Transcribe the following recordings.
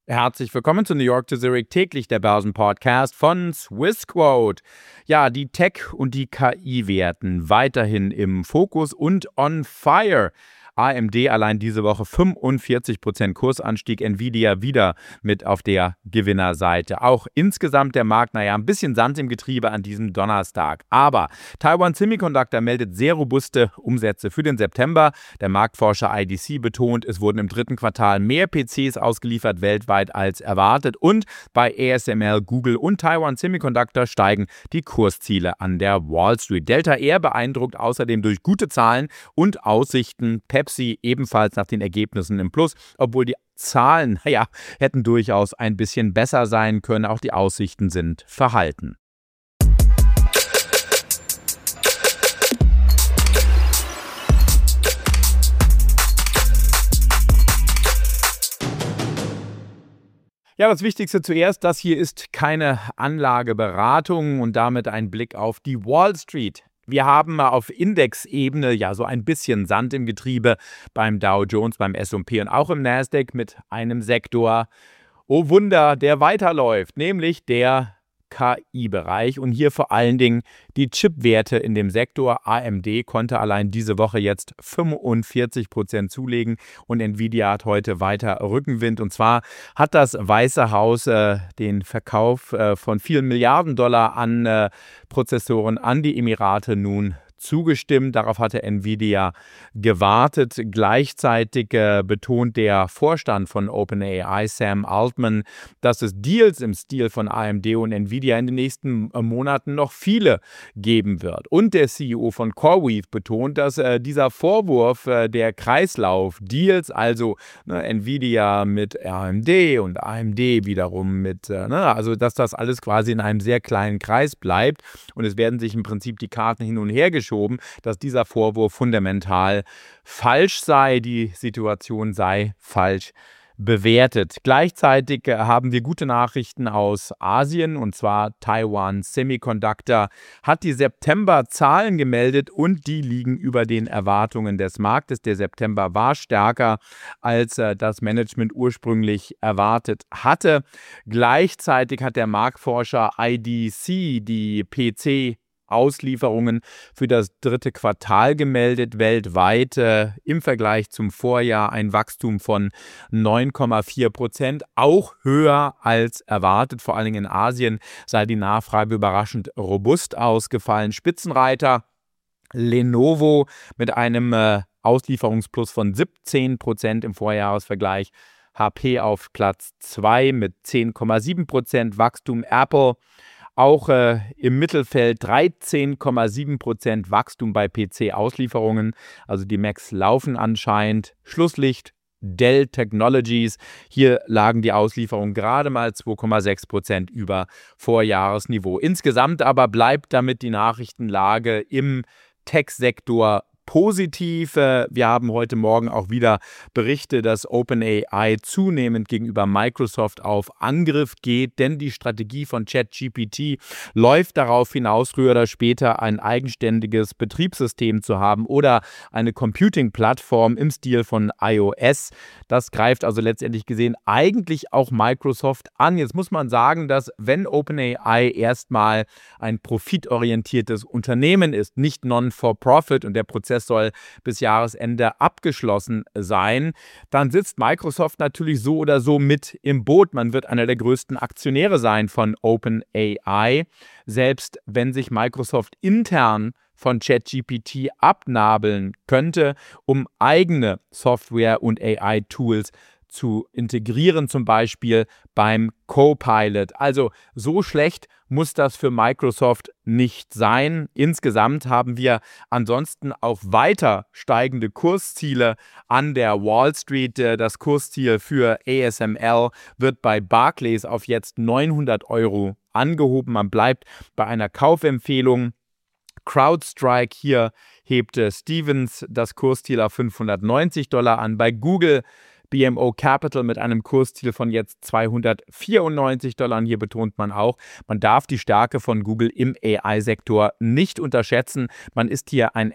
Herzlich willkommen zu New York to Zurich, täglich der Börsenpodcast von Swissquote. Ja, die Tech- und die KI-Werten weiterhin im Fokus und on fire. AMD allein diese Woche 45% Kursanstieg, Nvidia wieder mit auf der Gewinnerseite. Auch insgesamt der Markt, ein bisschen Sand im Getriebe an diesem Donnerstag. Aber Taiwan Semiconductor meldet sehr robuste Umsätze für den September. Der Marktforscher IDC betont, es wurden im dritten Quartal mehr PCs ausgeliefert weltweit als erwartet. Und bei ASML, Google und Taiwan Semiconductor steigen die Kursziele an der Wall Street. Delta Air beeindruckt außerdem durch gute Zahlen und Aussichten. Pepsi ebenfalls nach den Ergebnissen im Plus, obwohl die Zahlen, hätten durchaus ein bisschen besser sein können. Auch die Aussichten sind verhalten. Ja, das Wichtigste zuerst, das hier ist keine Anlageberatung und damit ein Blick auf die Wall Street. Wir haben auf Indexebene so ein bisschen Sand im Getriebe beim Dow Jones, beim S&P und auch im Nasdaq mit einem Sektor, oh Wunder, der weiterläuft, nämlich der KI-Bereich und hier vor allen Dingen die Chipwerte in dem Sektor. AMD konnte allein diese Woche jetzt 45% zulegen und Nvidia hat heute weiter Rückenwind. Und zwar hat das Weiße Haus den Verkauf von vielen Milliarden Dollar an Prozessoren an die Emirate nun zugestimmt. Darauf hatte Nvidia gewartet. Gleichzeitig betont der Vorstand von OpenAI, Sam Altman, dass es Deals im Stil von AMD und Nvidia in den nächsten Monaten noch viele geben wird. Und der CEO von CoreWeave betont, dass dieser Vorwurf der Kreislauf-Deals, also Nvidia mit AMD und AMD wiederum mit, also dass das alles quasi in einem sehr kleinen Kreis bleibt und es werden sich im Prinzip die Karten hin und her geschoben, dass dieser Vorwurf fundamental falsch sei, die Situation sei falsch bewertet. Gleichzeitig haben wir gute Nachrichten aus Asien und zwar Taiwan Semiconductor hat die September-Zahlen gemeldet und die liegen über den Erwartungen des Marktes. Der September war stärker, als das Management ursprünglich erwartet hatte. Gleichzeitig hat der Marktforscher IDC die PC-Auslieferungen für das dritte Quartal gemeldet, weltweit im Vergleich zum Vorjahr ein Wachstum von 9,4%, auch höher als erwartet. Vor allen Dingen in Asien sei die Nachfrage überraschend robust ausgefallen. Spitzenreiter Lenovo mit einem Auslieferungsplus von 17% im Vorjahresvergleich. HP auf Platz 2 mit 10,7% Wachstum. Apple auch im Mittelfeld 13,7% Wachstum bei PC-Auslieferungen. Also die Macs laufen anscheinend. Schlusslicht Dell Technologies. Hier lagen die Auslieferungen gerade mal 2,6% über Vorjahresniveau. Insgesamt aber bleibt damit die Nachrichtenlage im Tech-Sektor positiv. Wir haben heute Morgen auch wieder Berichte, dass OpenAI zunehmend gegenüber Microsoft auf Angriff geht, denn die Strategie von ChatGPT läuft darauf hinaus, früher oder später ein eigenständiges Betriebssystem zu haben oder eine Computing-Plattform im Stil von iOS. Das greift also letztendlich gesehen eigentlich auch Microsoft an. Jetzt muss man sagen, dass wenn OpenAI erstmal ein profitorientiertes Unternehmen ist, nicht non-for-profit und der Prozess soll bis Jahresende abgeschlossen sein, dann sitzt Microsoft natürlich so oder so mit im Boot. Man wird einer der größten Aktionäre sein von OpenAI, selbst wenn sich Microsoft intern von ChatGPT abnabeln könnte, um eigene Software- und AI-Tools zu integrieren, zum Beispiel beim Copilot. Also so schlecht muss das für Microsoft nicht sein. Insgesamt haben wir ansonsten auch weiter steigende Kursziele an der Wall Street. Das Kursziel für ASML wird bei Barclays auf jetzt 900 € angehoben. Man bleibt bei einer Kaufempfehlung. CrowdStrike, hier hebt Stephens das Kursziel auf $590 an. Bei Google BMO Capital mit einem Kursziel von jetzt $294. Hier betont man auch, man darf die Stärke von Google im AI-Sektor nicht unterschätzen. Man ist hier ein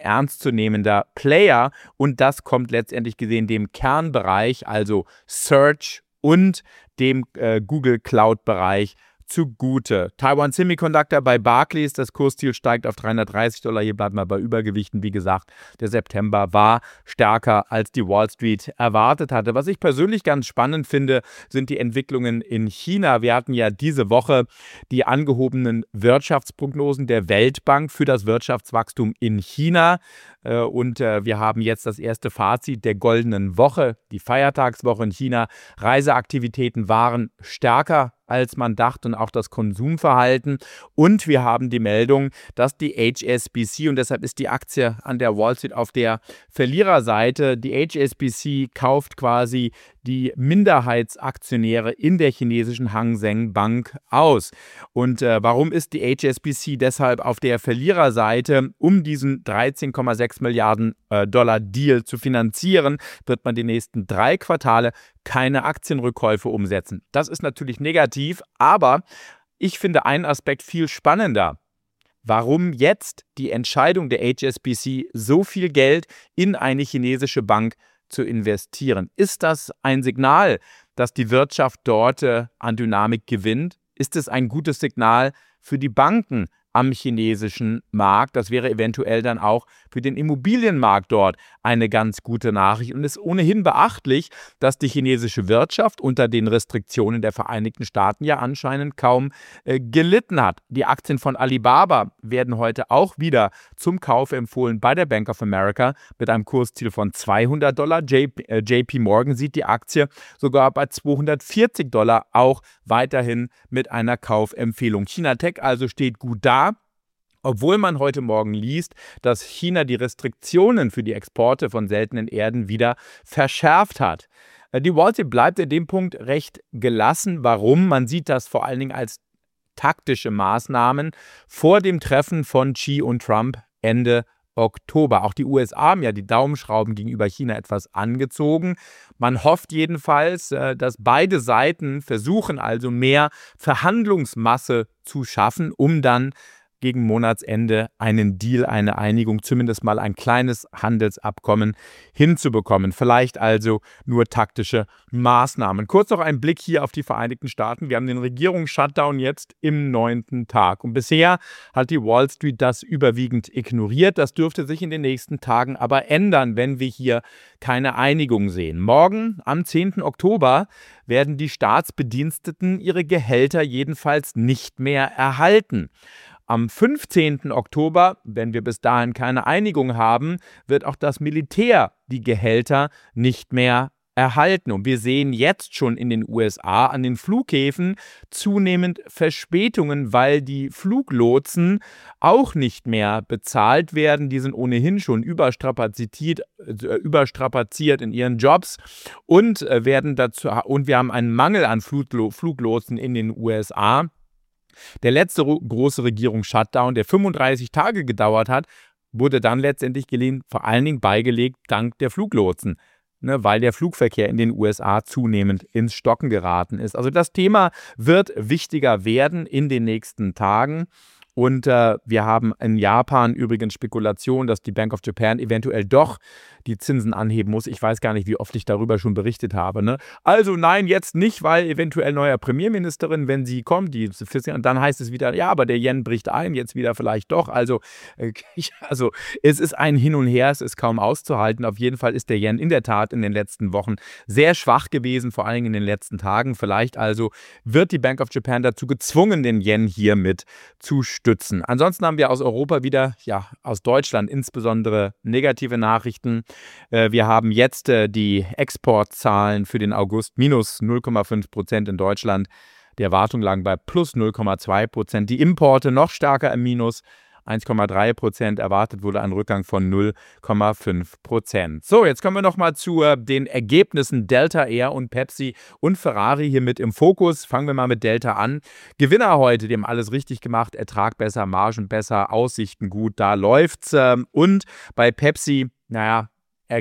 ernstzunehmender Player und das kommt letztendlich gesehen dem Kernbereich, also Search und dem Google Cloud-Bereich zugute. Taiwan Semiconductor bei Barclays, das Kursziel steigt auf $330. Hier bleibt man bei Übergewichten. Wie gesagt, der September war stärker, als die Wall Street erwartet hatte. Was ich persönlich ganz spannend finde, sind die Entwicklungen in China. Wir hatten ja diese Woche die angehobenen Wirtschaftsprognosen der Weltbank für das Wirtschaftswachstum in China. Und wir haben jetzt das erste Fazit der goldenen Woche, die Feiertagswoche in China. Reiseaktivitäten waren stärker, als man dachte, und auch das Konsumverhalten. Und wir haben die Meldung, dass die HSBC, und deshalb ist die Aktie an der Wall Street auf der Verliererseite, die HSBC kauft quasi die Minderheitsaktionäre in der chinesischen Hang Seng Bank aus. Und warum ist die HSBC deshalb auf der Verliererseite? Um diesen 13,6 Milliarden Dollar Deal zu finanzieren, wird man die nächsten 3 Quartale keine Aktienrückkäufe umsetzen. Das ist natürlich negativ, aber ich finde einen Aspekt viel spannender. Warum jetzt die Entscheidung der HSBC, so viel Geld in eine chinesische Bank zu investieren? Ist das ein Signal, dass die Wirtschaft dort an Dynamik gewinnt? Ist es ein gutes Signal für die Banken am chinesischen Markt? Das wäre eventuell dann auch für den Immobilienmarkt dort eine ganz gute Nachricht. Und es ist ohnehin beachtlich, dass die chinesische Wirtschaft unter den Restriktionen der Vereinigten Staaten ja anscheinend kaum gelitten hat. Die Aktien von Alibaba werden heute auch wieder zum Kauf empfohlen bei der Bank of America mit einem Kursziel von $200. JP Morgan sieht die Aktie sogar bei $240 auch weiterhin mit einer Kaufempfehlung. China Tech also steht gut da, obwohl man heute Morgen liest, dass China die Restriktionen für die Exporte von seltenen Erden wieder verschärft hat. Die Wall Street bleibt in dem Punkt recht gelassen. Warum? Man sieht das vor allen Dingen als taktische Maßnahmen vor dem Treffen von Xi und Trump Ende Oktober. Auch die USA haben ja die Daumenschrauben gegenüber China etwas angezogen. Man hofft jedenfalls, dass beide Seiten versuchen, also mehr Verhandlungsmasse zu schaffen, um dann gegen Monatsende einen Deal, eine Einigung, zumindest mal ein kleines Handelsabkommen hinzubekommen. Vielleicht also nur taktische Maßnahmen. Kurz noch ein Blick hier auf die Vereinigten Staaten. Wir haben den Regierungsshutdown jetzt im 9. Tag. Und bisher hat die Wall Street das überwiegend ignoriert. Das dürfte sich in den nächsten Tagen aber ändern, wenn wir hier keine Einigung sehen. Morgen, am 10. Oktober, werden die Staatsbediensteten ihre Gehälter jedenfalls nicht mehr erhalten. Am 15. Oktober, wenn wir bis dahin keine Einigung haben, wird auch das Militär die Gehälter nicht mehr erhalten. Und wir sehen jetzt schon in den USA an den Flughäfen zunehmend Verspätungen, weil die Fluglotsen auch nicht mehr bezahlt werden. Die sind ohnehin schon überstrapaziert in ihren Jobs und wir haben einen Mangel an Fluglotsen in den USA. Der letzte große Regierungs-Shutdown, der 35 Tage gedauert hat, wurde dann letztendlich vor allen Dingen beigelegt dank der Fluglotsen, weil der Flugverkehr in den USA zunehmend ins Stocken geraten ist. Also das Thema wird wichtiger werden in den nächsten Tagen. Und wir haben in Japan übrigens Spekulationen, dass die Bank of Japan eventuell doch die Zinsen anheben muss. Ich weiß gar nicht, wie oft ich darüber schon berichtet habe. Ne? Also nein, jetzt nicht, weil eventuell neuer Premierministerin, wenn sie kommt, und dann heißt es wieder, ja, aber der Yen bricht ein, jetzt wieder vielleicht doch. Also es ist ein Hin und Her, es ist kaum auszuhalten. Auf jeden Fall ist der Yen in der Tat in den letzten Wochen sehr schwach gewesen, vor allem in den letzten Tagen. Vielleicht also wird die Bank of Japan dazu gezwungen, den Yen hier mit zu stützen. Ansonsten haben wir aus Europa wieder, aus Deutschland insbesondere negative Nachrichten. Wir haben jetzt die Exportzahlen für den August minus 0,5% in Deutschland. Die Erwartungen lagen bei plus 0,2%. Die Importe noch stärker im Minus. 1,3%, erwartet wurde ein Rückgang von 0,5%. So, jetzt kommen wir nochmal zu den Ergebnissen Delta Air und Pepsi und Ferrari hier mit im Fokus. Fangen wir mal mit Delta an. Gewinner heute, die haben alles richtig gemacht, Ertrag besser, Margen besser, Aussichten gut, da läuft's. Und bei Pepsi,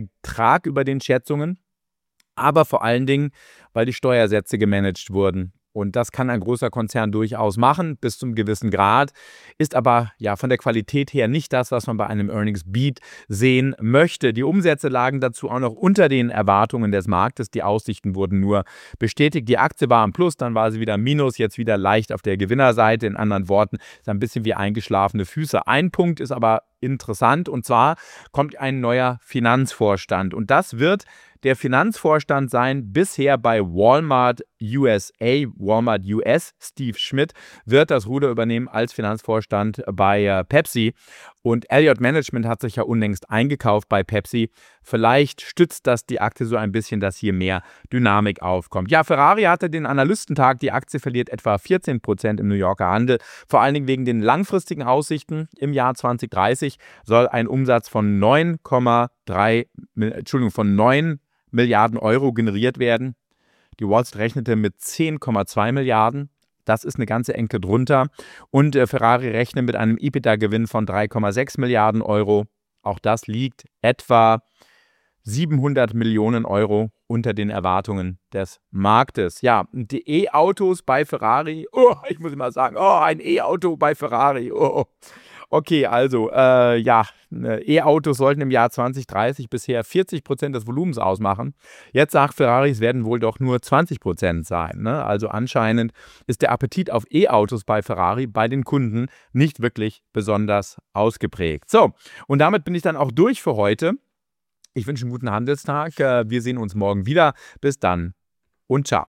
Ertrag über den Schätzungen, aber vor allen Dingen, weil die Steuersätze gemanagt wurden. Und das kann ein großer Konzern durchaus machen, bis zum gewissen Grad, ist aber ja von der Qualität her nicht das, was man bei einem Earnings Beat sehen möchte. Die Umsätze lagen dazu auch noch unter den Erwartungen des Marktes. Die Aussichten wurden nur bestätigt. Die Aktie war im Plus, dann war sie wieder im Minus, jetzt wieder leicht auf der Gewinnerseite. In anderen Worten, ist ein bisschen wie eingeschlafene Füße. Ein Punkt ist aber interessant, und zwar kommt ein neuer Finanzvorstand. Und das wird der Finanzvorstand sein, bisher bei Walmart USA, Walmart US. Steve Schmidt wird das Ruder übernehmen als Finanzvorstand bei Pepsi. Und Elliott Management hat sich ja unlängst eingekauft bei Pepsi. Vielleicht stützt das die Aktie so ein bisschen, dass hier mehr Dynamik aufkommt. Ja, Ferrari hatte den Analystentag. Die Aktie verliert etwa 14% im New Yorker Handel. Vor allen Dingen wegen den langfristigen Aussichten. Im Jahr 2030 soll ein Umsatz von 9 Milliarden Euro generiert werden. Die Wall Street rechnete mit 10,2 Milliarden. Das ist eine ganze Ecke drunter. Und Ferrari rechnet mit einem EBITDA-Gewinn von 3,6 Milliarden Euro. Auch das liegt etwa 700 Millionen Euro unter den Erwartungen des Marktes. Ja, die E-Autos bei Ferrari. Oh, ich muss immer sagen, ein E-Auto bei Ferrari. Oh. Okay, also, E-Autos sollten im Jahr 2030 bisher 40% des Volumens ausmachen. Jetzt sagt Ferrari, es werden wohl doch nur 20% sein. Ne? Also anscheinend ist der Appetit auf E-Autos bei Ferrari bei den Kunden nicht wirklich besonders ausgeprägt. So, und damit bin ich dann auch durch für heute. Ich wünsche einen guten Handelstag. Wir sehen uns morgen wieder. Bis dann und ciao.